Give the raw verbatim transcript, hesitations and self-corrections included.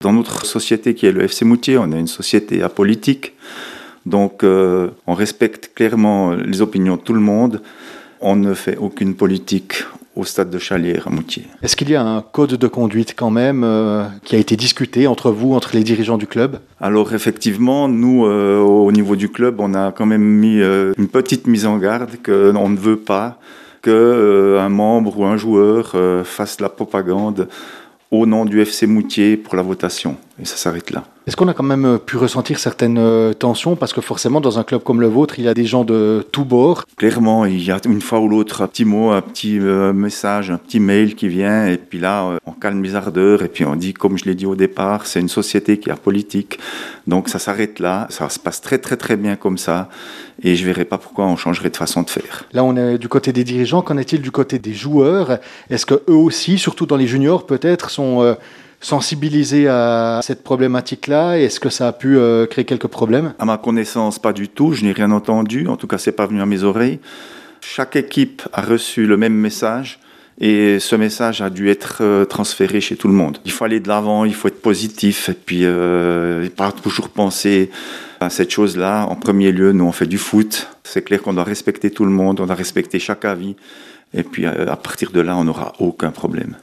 Dans notre société qui est le F C Moutier, on est une société apolitique. Donc euh, on respecte clairement les opinions de tout le monde. On ne fait aucune politique au stade de Chalières à Moutier. Est-ce qu'il y a un code de conduite quand même euh, qui a été discuté entre vous, entre les dirigeants du club ? Alors effectivement, nous, euh, au niveau du club, on a quand même mis euh, une petite mise en garde qu'on ne veut pas qu'un euh, membre ou un joueur euh, fasse la propagande au nom du F C Moutier pour la votation. Et ça s'arrête là. Est-ce qu'on a quand même pu ressentir certaines euh, tensions ? Parce que forcément, dans un club comme le vôtre, il y a des gens de tous bords. Clairement, il y a une fois ou l'autre un petit mot, un petit euh, message, un petit mail qui vient. Et puis là, euh, on calme les ardeurs. Et puis on dit, comme je l'ai dit au départ, c'est une société qui est apolitique. Donc ça s'arrête là. Ça se passe très très très bien comme ça. Et je ne verrai pas pourquoi on changerait de façon de faire. Là, on est du côté des dirigeants. Qu'en est-il du côté des joueurs ? Est-ce qu'eux aussi, surtout dans les juniors peut-être, sont euh, sensibilisés à cette problématique-là ? Est-ce que ça a pu euh, créer quelques problèmes ? À ma connaissance, pas du tout. Je n'ai rien entendu. En tout cas, ce n'est pas venu à mes oreilles. Chaque équipe a reçu le même message. Et ce message a dû être euh, transféré chez tout le monde. Il faut aller de l'avant, il faut être positif. Et puis, euh, pas toujours penser à cette chose-là. En premier lieu, nous, on fait du foot. C'est clair qu'on doit respecter tout le monde. On doit respecter chaque avis. Et puis, euh, à partir de là, on n'aura aucun problème.